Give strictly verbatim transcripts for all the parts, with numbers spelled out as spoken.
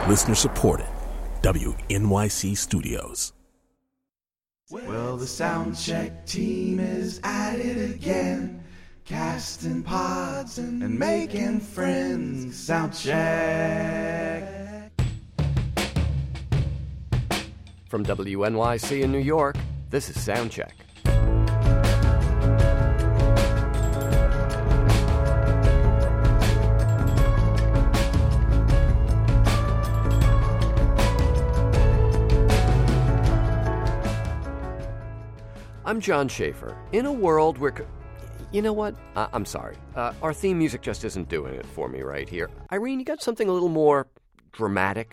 Listener supported. W N Y C Studios. Well, the Soundcheck team is at it again, casting pods and, and making friends. Soundcheck. From W N Y C in New York, this is Soundcheck. I'm John Schaefer. In a world where... You know what? Uh, I'm sorry. Uh, our theme music just isn't doing it for me right here. Irene, you got something a little more dramatic?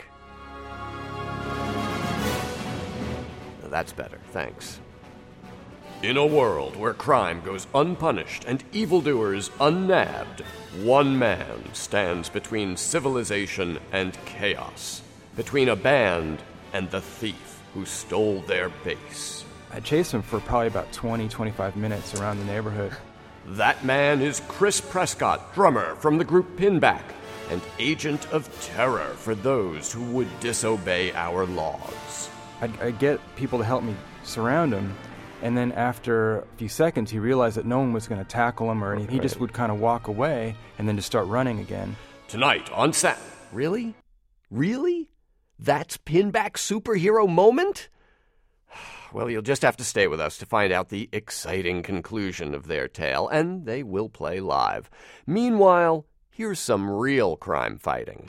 No, that's better. Thanks. In a world where crime goes unpunished and evildoers unnabbed, one man stands between civilization and chaos. Between a band and the thief who stole their base. I chased him for probably about twenty, twenty-five minutes around the neighborhood. That man is Chris Prescott, drummer from the group Pinback, and agent of terror for those who would disobey our laws. I'd, I'd get people to help me surround him, and then after a few seconds, he realized that no one was going to tackle him or anything. He just would kind of walk away and then just start running again. Tonight on Sam. Really? Really? That's Pinback's superhero moment? Well, you'll just have to stay with us to find out the exciting conclusion of their tale, and they will play live. Meanwhile, here's some real crime fighting.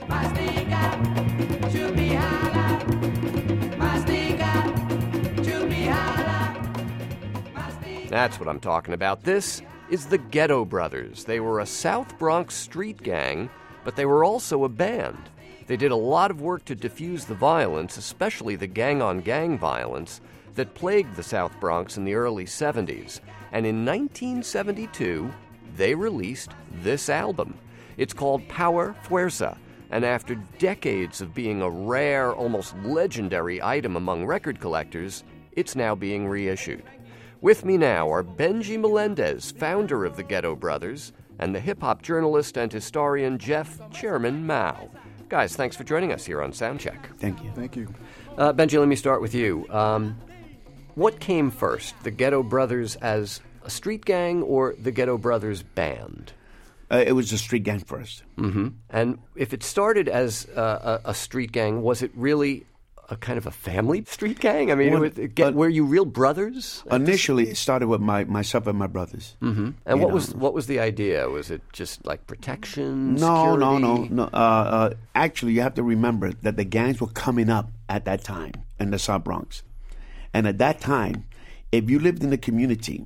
That's what I'm talking about. This is the Ghetto Brothers. They were a South Bronx street gang, but they were also a band. They did a lot of work to diffuse the violence, especially the gang-on-gang violence, that plagued the South Bronx in the early seventies. And in nineteen seventy-two, they released this album. It's called Power Fuerza, and after decades of being a rare, almost legendary item among record collectors, it's now being reissued. With me now are Benji Melendez, founder of the Ghetto Brothers, and the hip-hop journalist and historian Jeff Chairman Mao. Guys, thanks for joining us here on Soundcheck. Thank you. Thank you. Uh, Benji, let me start with you. Um, what came first, the Ghetto Brothers as a street gang or the Ghetto Brothers band? Uh, it was a street gang first. Mm-hmm. And if it started as uh, a, a street gang, was it really a kind of a family street gang? I mean, Well, it was, get, uh, were you real brothers? Initially, it started with my myself and my brothers. Mm-hmm. And You what know. was what was the idea? Was it just like protection? No, no, no, security? no. Uh, uh, actually, you have to remember that the gangs were coming up at that time in the South Bronx. And at that time, if you lived in the community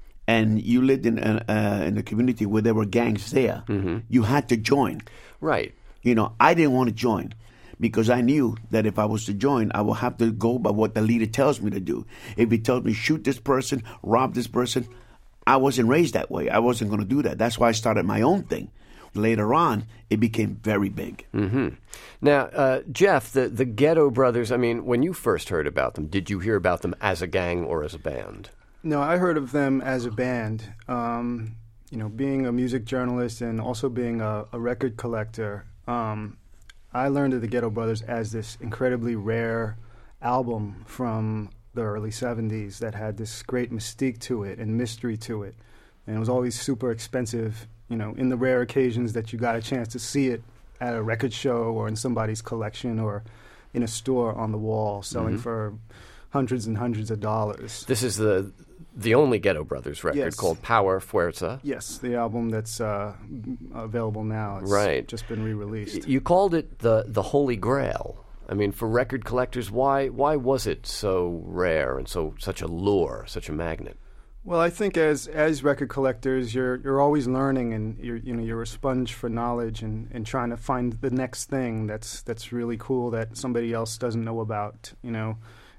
and you lived in a, uh, in a community where there were gangs there, Mm-hmm. you had to join. Right. You know, I didn't want to join because I knew that if I was to join, I would have to go by what the leader tells me to do. If he tells me shoot this person, rob this person, I wasn't raised that way. I wasn't going to do that. That's why I started my own thing. Later on, it became very big. Mm-hmm. Now, uh, Jeff, the, the Ghetto Brothers, I mean, when you first heard about them, did you hear about them as a gang or as a band? No, I heard of them as a band. Um, you know, being a music journalist and also being a, a record collector, um, I learned of the Ghetto Brothers as this incredibly rare album from the early seventies that had this great mystique to it and mystery to it. And it was always super expensive, you know, in the rare occasions that you got a chance to see it at a record show or in somebody's collection or in a store on the wall selling Mm-hmm. for hundreds and hundreds of dollars. This is the the only Ghetto Brothers record Yes. called Power Fuerza. Yes, the album that's uh, available now. It's Right. just been re-released. You called it the the Holy Grail. I mean, for record collectors, why why was it so rare and so such a lure, such a magnet? Well, I think as as record collectors, you're you're always learning, and you're you know you're a sponge for knowledge, and, and trying to find the next thing that's that's really cool that somebody else doesn't know about. You know,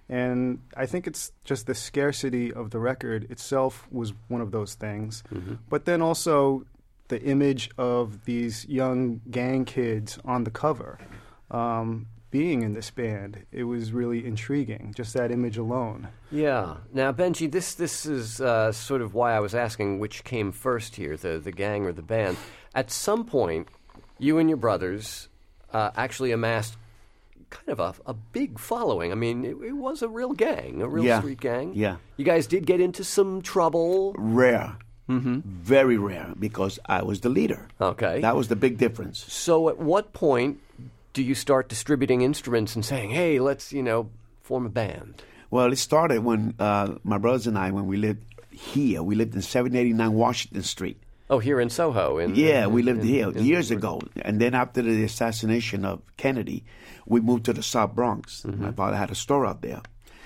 and I think it's just the scarcity of the record itself was one of those things, Mm-hmm. but then also the image of these young gang kids on the cover. Um, being in this band, it was really intriguing, just that image alone. Yeah. Now, Benji, this this is uh, sort of why I was asking which came first here, the, the gang or the band. At some point, you and your brothers uh, actually amassed kind of a, a big following. I mean, it, it was a real gang, a real Yeah. street gang. Yeah. You guys did get into some trouble. Rare. Mm-hmm. Very rare, because I was the leader. Okay. That was the big difference. So at what point do you start distributing instruments and saying, hey, let's, you know, form a band? Well, it started when uh, my brothers and I, when we lived here, we lived in seven eighty-nine Washington Street. Oh, here in Soho. In, Yeah, in, we lived in, here in, years in, ago. And then after the assassination of Kennedy, we moved to the South Bronx. Mm-hmm. My father had a store out there.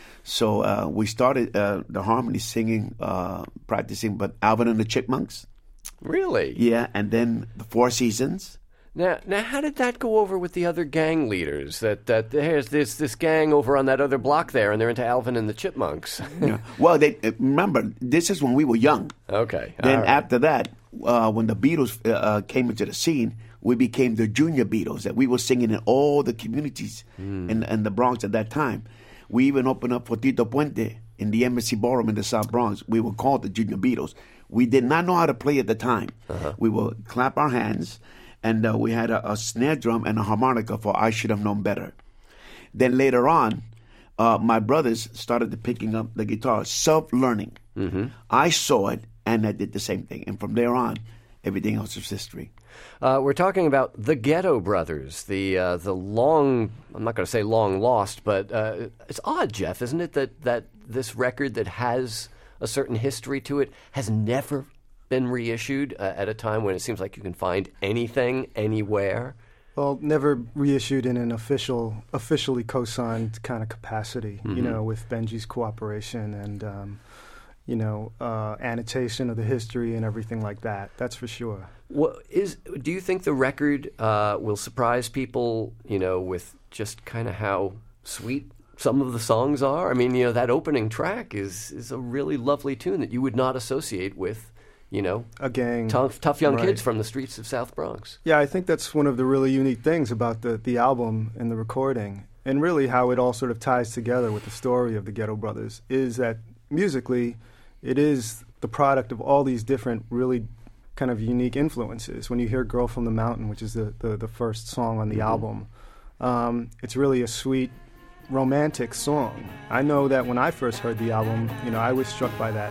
So uh, we started uh, the harmony singing, uh, practicing, but Alvin and the Chipmunks. Really? Yeah, and then the Four Seasons. Now, now, how did that go over with the other gang leaders? That that there's this this gang over on that other block there, and they're into Alvin and the Chipmunks. Yeah. Well, they uh, remember, this is when we were young. Okay. Then all right. after that, uh, when the Beatles uh, uh, came into the scene, we became the Junior Beatles, that we were singing in all the communities Mm. in, in the Bronx at that time. We even opened up for Tito Puente in the Embassy Ballroom in the South Bronx. We were called the Junior Beatles. We did not know how to play at the time. Uh-huh. We would clap our hands, and uh, we had a, a snare drum and a harmonica for I Should Have Known Better. Then later on, uh, my brothers started picking up the guitar, self-learning. Mm-hmm. I saw it, and I did the same thing. And from there on, everything else is history. Uh, we're talking about the Ghetto Brothers, the uh, the long, I'm not going to say long lost, but uh, it's odd, Jeff, isn't it, that, that this record that has a certain history to it has never been reissued uh, at a time when it seems like you can find anything, anywhere? Well, never reissued in an official, officially co-signed kind of capacity, Mm-hmm. you know, with Benji's cooperation and, um, you know, uh, annotation of the history and everything like that. That's for sure. Well, is do you think the record uh, will surprise people, you know, with just kind of how sweet some of the songs are? I mean, you know, that opening track is, is a really lovely tune that you would not associate with, you know, A gang. tough, tough young Right. kids from the streets of South Bronx. Yeah, I think that's one of the really unique things about the, the album and the recording, and really how it all sort of ties together with the story of the Ghetto Brothers, is that musically it is the product of all these different really kind of unique influences. When you hear Girl from the Mountain, which is the, the, the first song on the Mm-hmm. album, um, it's really a sweet, romantic song. I know that when I first heard the album, you know, I was struck by that.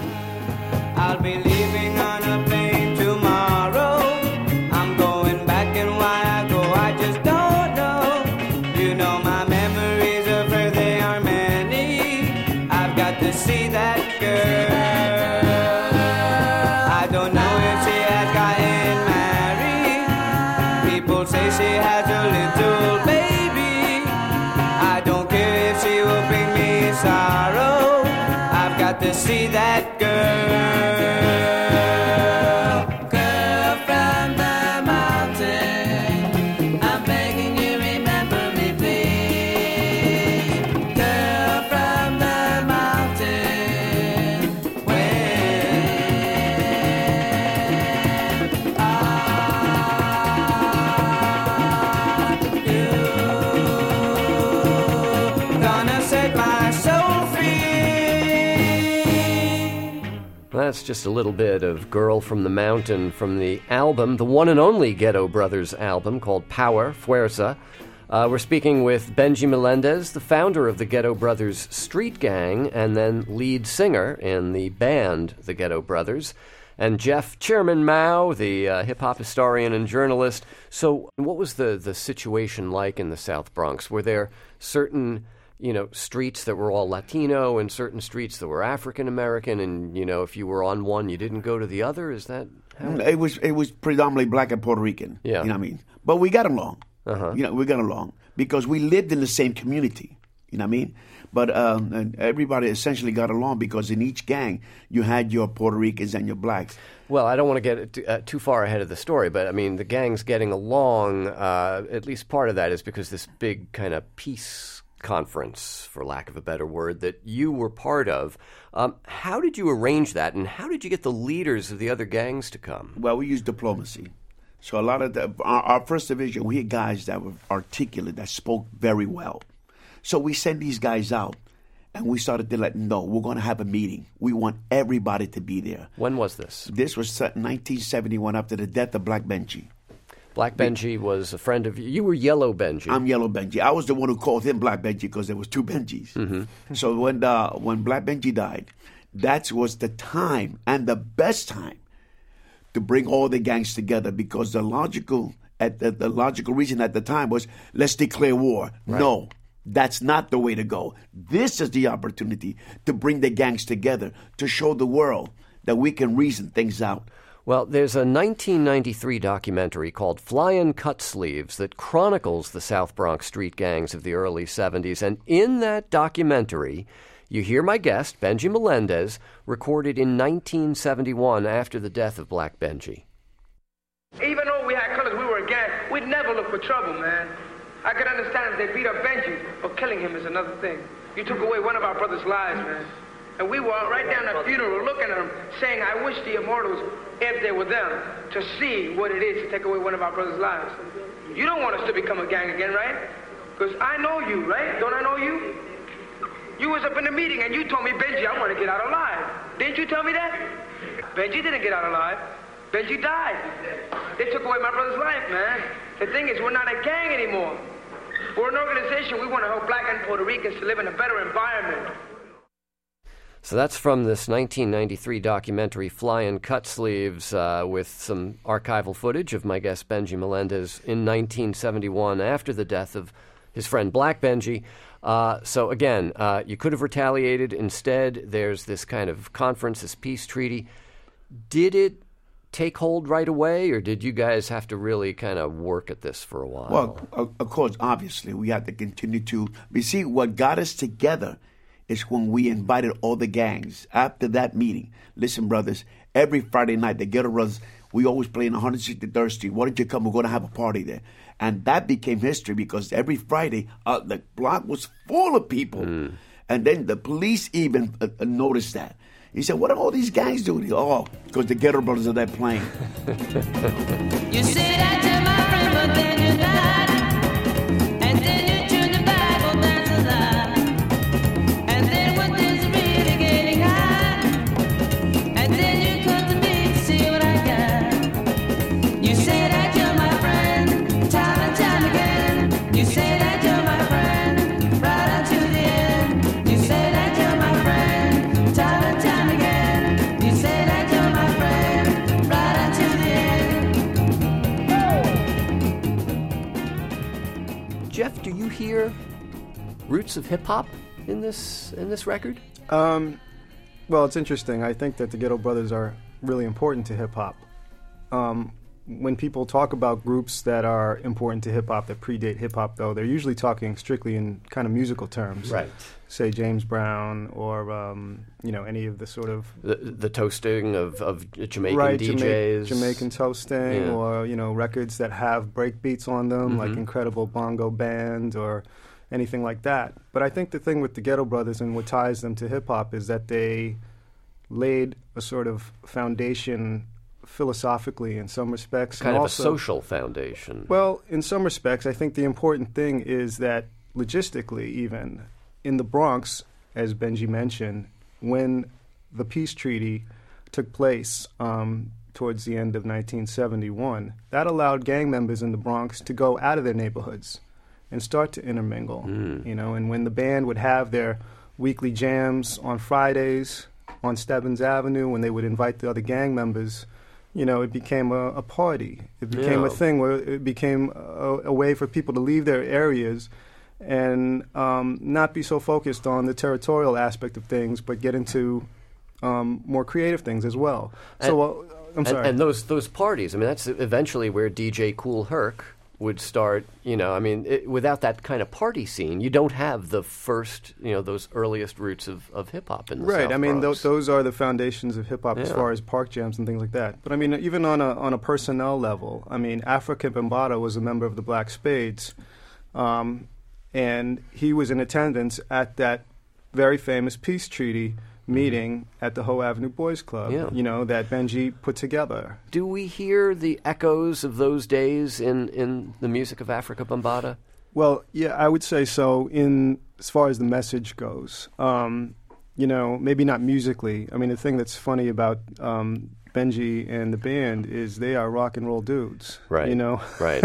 I'll be leaving on a plane tomorrow. I'm going back, and why I go, I just don't know. You know my memories of her, they are many. I've got to see that girl. I don't know if she has gotten married. People say she has a little baby. I don't care if she will bring me sorrow. I've got to see that girl. Girl from the mountain, I'm begging you, remember me, please. Girl from the mountain, when are you gonna set my soul free? That's just a little bit of Girl from the Mountain from the album, the one and only Ghetto Brothers album called Power, Fuerza. Uh, we're speaking with Benji Melendez, the founder of the Ghetto Brothers Street Gang and then lead singer in the band The Ghetto Brothers, and Jeff Chairman Mao, the uh, hip-hop historian and journalist. So what was the, the situation like in the South Bronx? Were there certain, you know, streets that were all Latino and certain streets that were African American, and, you know, if you were on one, you didn't go to the other? Is that how? It was it was predominantly black and Puerto Rican. Yeah. You know what I mean? But we got along. Uh-huh. You know, we got along because we lived in the same community. You know what I mean? But um, and everybody essentially got along because in each gang you had your Puerto Ricans and your blacks. Well, I don't want to get too, uh, too far ahead of the story, but I mean, the gang's getting along, uh, at least part of that is because this big kind of peace conference, for lack of a better word, that you were part of. Um, how did you arrange that, and how did you get the leaders of the other gangs to come? Well, we used diplomacy. So a lot of the, our, our first division, we had guys that were articulate, that spoke very well. So we sent these guys out, and we started to let them know, we're going to have a meeting. We want everybody to be there. When was this? This was nineteen seventy-one, after the death of Black Benji. Black Benji was a friend of you. You were Yellow Benji. I'm Yellow Benji. I was the one who called him Black Benji because there was two Benjis. Mm-hmm. So when uh, when Black Benji died, that was the time and the best time to bring all the gangs together, because the logical at the, the logical reason at the time was, let's declare war. Right. No, that's not the way to go. This is the opportunity to bring the gangs together, to show the world that we can reason things out. Well, there's a nineteen ninety-three documentary called Flyin' Cut Sleeves that chronicles the South Bronx street gangs of the early seventies. And in that documentary, you hear my guest, Benji Melendez, recorded in nineteen seventy-one after the death of Black Benji. Even though we had colors, we were a gang, we'd never look for trouble, man. I could understand if they beat up Benji, but killing him is another thing. You took away one of our brother's lives, man. And we were right down at the funeral looking at him, saying, I wish the immortals, if they were them, to see what it is to take away one of our brother's lives. You don't want us to become a gang again, right? Because I know you, right? Don't I know you? You was up in the meeting and you told me, Benji, I want to get out alive. Didn't you tell me that? Benji didn't get out alive. Benji died. They took away my brother's life, man. The thing is, we're not a gang anymore. We're an organization. We want to help black and Puerto Ricans to live in a better environment. So that's from this nineteen ninety-three documentary, Flyin' Cut Sleeves, uh, with some archival footage of my guest Benji Melendez in nineteen seventy-one after the death of his friend Black Benji. Uh, so again, uh, you could have retaliated. Instead, there's this kind of conference, this peace treaty. Did it take hold right away, or did you guys have to really kind of work at this for a while? Well, of, of course, obviously, we had to continue to. You see, what got us together is when we invited all the gangs after that meeting. Listen, brothers, every Friday night, the Ghetto Brothers, we always play in one sixty-third Street. Why don't you come? We're going to have a party there. And that became history, because every Friday, uh, the block was full of people. Mm. And then the police even uh, uh, noticed that. He said, what are all these gangs doing? Oh, because the Ghetto Brothers are there playing. You say that to my friend, but then you lied. And then you turned the Bible back to lie. And then when things are really getting high, and then you come to me to see what I got. You say that you're my friend, time and time again. You say that you're my friend, right until the end. You say that you're my friend, time and time again. You say that you're my friend, right until the end. Jeff, do you hear roots of hip-hop in this in this record? Um, well, it's interesting. I think that the Ghetto Brothers are really important to hip-hop. Um, when people talk about groups that are important to hip-hop, that predate hip-hop, though, they're usually talking strictly in kind of musical terms. Right. Say James Brown or, um, you know, any of the sort of... The, the toasting of, of Jamaican right, D Js. Jama- Jamaican toasting, Yeah. or, you know, records that have break beats on them, Mm-hmm. like Incredible Bongo Band or anything like that. But I think the thing with the Ghetto Brothers and what ties them to hip-hop is that they laid a sort of foundation philosophically in some respects. Kind and of also, a social foundation. Well, in some respects, I think the important thing is that logistically even, in the Bronx, as Benji mentioned, when the peace treaty took place um, towards the end of nineteen seventy-one, that allowed gang members in the Bronx to go out of their neighborhoods and start to intermingle. Mm. You know, and when the band would have their weekly jams on Fridays on Stebbins Avenue, when they would invite the other gang members, you know, it became a, a party. It became Yeah. a thing where it became a, a way for people to leave their areas and um, not be so focused on the territorial aspect of things, but get into um, more creative things as well. And- so, uh, I'm and, sorry. and those those parties, I mean, that's eventually where D J Kool Herc would start, you know, I mean, it, without that kind of party scene, you don't have the first, you know, those earliest roots of, of hip-hop in the Right. South I mean, Bronx. th- those are the foundations of hip hop as Yeah. far as park jams and things like that. But I mean, even on a on a personnel level, I mean, Africa Bambaataa was a member of the Black Spades, um, and he was in attendance at that very famous peace treaty meeting at the Hoe Avenue Boys Club. Yeah. You know, that Benji put together. Do we hear the echoes of those days in, in the music of Africa Bambaataa? Well, yeah, I would say so. In as far as the message goes, um, you know, maybe not musically. I mean, the thing that's funny about um, Benji and the band is they are rock and roll dudes. Right. You know? Right.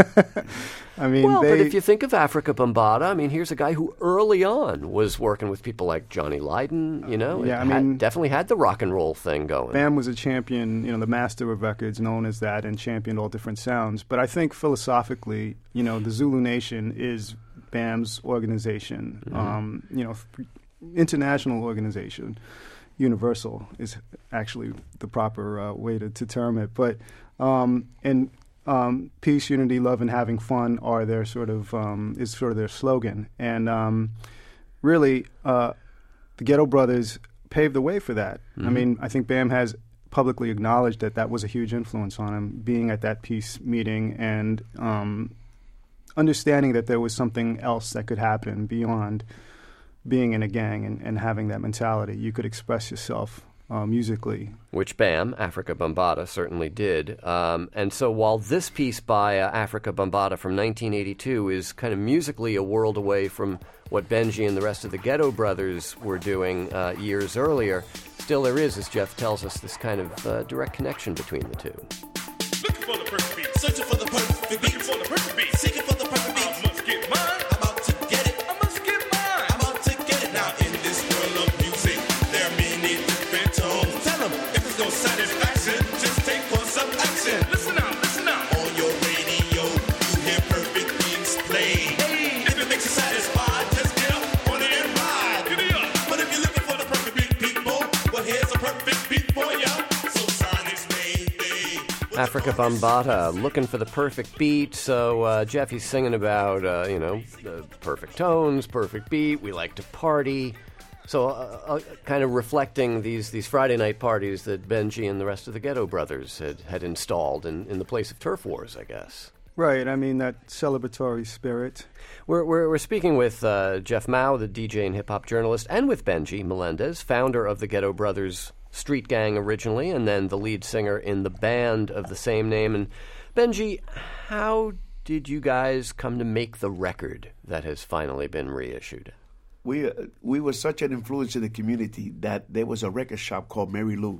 I mean, well, they, but if you think of Africa Bambaataa, I mean, here's a guy who early on was working with people like Johnny Lydon, you know, Yeah, I had- mean- definitely had the rock and roll thing going. Bam was a champion, you know, the master of records, known as that, and championed all different sounds. But I think philosophically, you know, the Zulu Nation is Bam's organization, Mm-hmm. um, you know, international organization. Universal is actually the proper uh, way to, to term it. But um, and um, peace, unity, love, and having fun are their sort of um, is sort of their slogan. And um, really, uh, the Ghetto Brothers paved the way for that. I mean, I think Bam has publicly acknowledged that that was a huge influence on him, being at that peace meeting and um, understanding that there was something else that could happen beyond being in a gang and, and having that mentality. You could express yourself uh, musically. Which Bam, Africa Bambaataa, certainly did. Um, and so while this piece by uh, Africa Bambaataa from nineteen eighty-two is kind of musically a world away from what Benji and the rest of the Ghetto Brothers were doing uh, years earlier, still there is, as Jeff tells us, this kind of uh, direct connection between the two. Looking for the perfect beat, searching for the perfect beat, looking for the perfect beat, seeking for the perfect beat. I must get mine. I'm about to get it. I must get mine. I'm about to get it. Now in this world of music, there are many different tones. Tell them if there's no satisfaction, just take for some action. Listen out, listen out. On your radio, you hear perfect beats played. Hey. If it makes you satisfied, just get up on it and ride. Get it up. But if you're looking for the perfect beat, people, well here's a perfect beat for ya. So Sonic's made they. Africa Bambaataa, looking for the perfect beat. So uh, Jeff, he's singing about, uh, you know, uh, perfect tones, perfect beat. We like to party. So uh, uh, kind of reflecting these, these Friday night parties that Benji and the rest of the Ghetto Brothers had, had installed in, in the place of turf wars, I guess. Right. I mean, that celebratory spirit. We're, we're, we're speaking with uh, Jeff Mao, the D J and hip-hop journalist, and with Benji Melendez, founder of the Ghetto Brothers Street Gang originally, and then the lead singer in the band of the same name. And Benji, how did you guys come to make the record that has finally been reissued? We uh, we were such an influence in the community that there was a record shop called Mary Lou.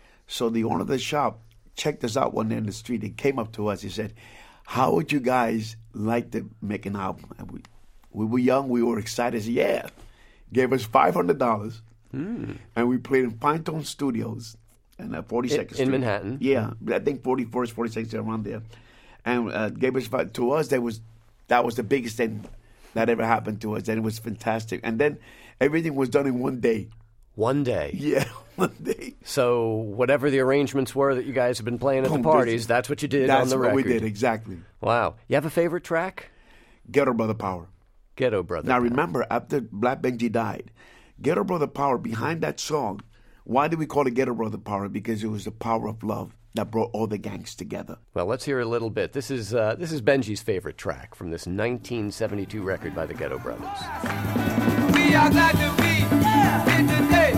So the owner of the shop checked us out one day in the street and came up to us. He said, "How would you guys like to make an album?" And we we were young, we were excited. He said, "Yeah." Gave us five hundred dollars. Mm. And we played in Pinetone Studios and uh, forty-second in, Street. in Manhattan. Yeah, I think forty-first, forty-second Street, around there. And uh, gave us five, to us. That was that was the biggest thing that ever happened to us, and it was fantastic. And then everything was done in one day. One day. Yeah, one day. So whatever the arrangements were that you guys have been playing at the parties, that's what you did that's on the what record. we did, exactly. Wow. You have a favorite track? Ghetto Brother Power. Ghetto Brother Now Power. remember, after Black Benji died, Ghetto Brother Power, behind that song, why did we call it Ghetto Brother Power? Because it was the power of love that brought all the gangs together. Well, let's hear a little bit. This is uh, this is Benji's favorite track from this nineteen seventy-two record by the Ghetto Brothers. We are glad to be here today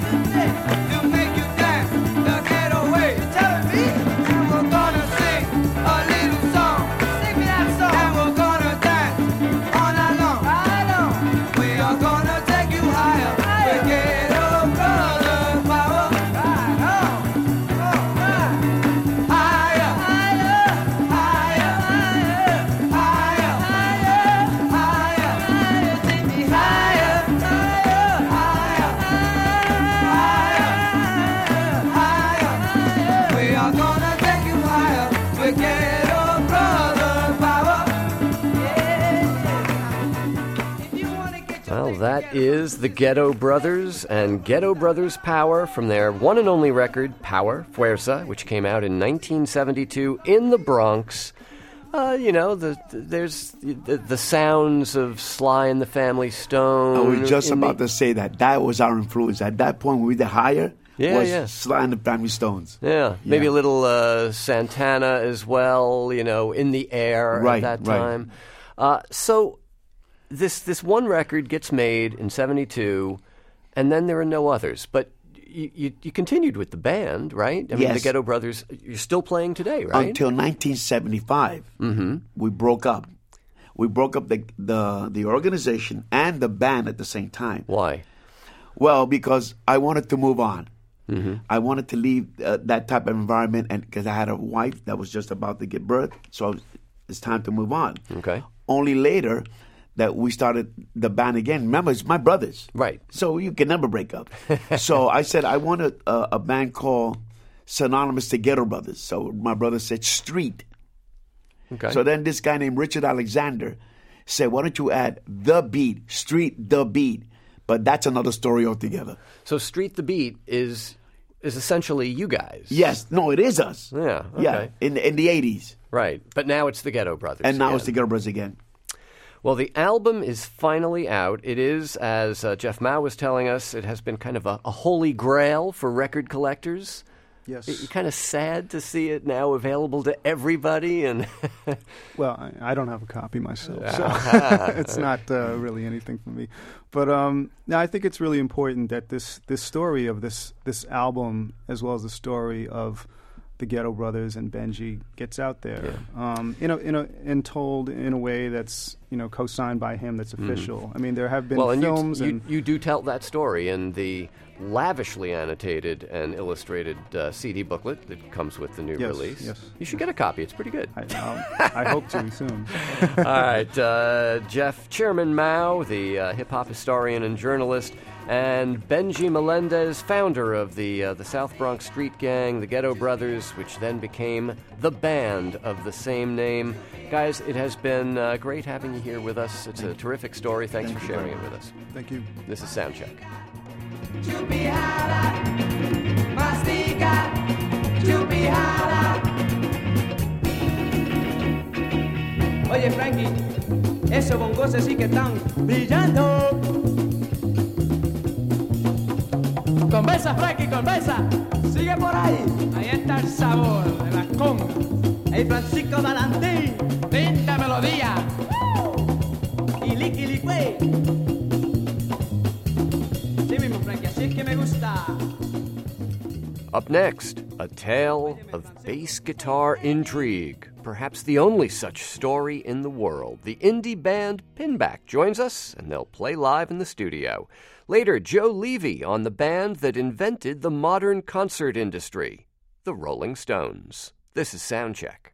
to make you dance the ghetto way. Tell me, and we're gonna sing a little song. Sing me that song. And we're gonna dance all night long. I know. We are gonna take you higher. The Ghetto Brother Power. Right on. All right. Higher, higher, higher, higher, higher, higher, higher. Take me higher, higher, higher, higher, higher. We are gonna take you higher. The Ghetto Brother Power. Yeah. If you wanna get your Well, thing that together, is the Ghetto Brothers and Ghetto Brothers Power from their one and only record, Power, Fuerza, which came out in nineteen seventy-two in the Bronx. Uh, you know, the, the there's the, the sounds of Sly and the Family Stone. I was just in about the- to say that. That was our influence. At that point, we were the higher. Yeah, was yeah. Sly and the Family Stones. Yeah, maybe Yeah. a little uh, Santana as well, you know, In the Air Right, at that right. time. Uh, so this this one record gets made in seventy-two, and then there are no others. But you, you, you continued with the band, right? I mean, the Yes. Ghetto Brothers, you're still playing today, right? Until nineteen seventy-five, Mm-hmm. we broke up. We broke up the, the the organization and the band at the same time. Why? Well, because I wanted to move on. Mm-hmm. I wanted to leave uh, that type of environment, and because I had a wife that was just about to give birth, so I was, it's time to move on. Okay. Only later that we started the band again. Remember, it's my brothers. Right. So you can never break up. So I said, I want a, a, a band called synonymous to Ghetto Brothers. So my brother said Street. Okay. So then this guy named Richard Alexander said, why don't you add The Beat, Street The Beat? But that's another story altogether. So Street the Beat is is essentially you guys. Yes. No, it is us. Yeah. Okay. Yeah, in, in the eighties. Right. But now it's the Ghetto Brothers. And now again. it's the Ghetto Brothers again. Well, the album is finally out. It is, as uh, Jeff Mao was telling us, it has been kind of a, a holy grail for record collectors. Yes. It's kind of sad to see it now available to everybody. And Well, I, I don't have a copy myself, so Ah. it's not uh, really anything for me. But um, no, I think it's really important that this, this story of this this album, as well as the story of the Ghetto Brothers and Benji, gets out there, um, you know, in a, and told in a way that's, you know, co-signed by him, that's official. I mean, there have been well, and films you, and you, you do tell that story in the lavishly annotated and illustrated uh, C D booklet that comes with the new Yes, release. yes. You should get a copy. It's pretty good. I, um, I hope to soon. All right, uh, Jeff, Chairman Mao, the uh, hip-hop historian and journalist, and Benji Melendez, founder of the uh, the South Bronx Street Gang, the Ghetto Brothers, which then became the band of the same name. Guys, it has been uh, great having you here with us. It's a terrific story. Thanks Thank for you sharing very it with us. Thank you. This is Soundcheck. Chupijala, mastica, chupijala. Oye, Frankie, esos bongos sí que están brillando. Conversa, Frankie, conversa. Sigue por ahí. Ahí está el sabor de la conga. Hey, Francisco Valentín. Linda melodía. Y liqui liqui. Sí mismo, Frankie, así es que me gusta. Up next, a tale of bass guitar intrigue. Perhaps the only such story in the world. The indie band Pinback joins us, and they'll play live in the studio. Later, Joe Levy on the band that invented the modern concert industry, the Rolling Stones. This is Soundcheck.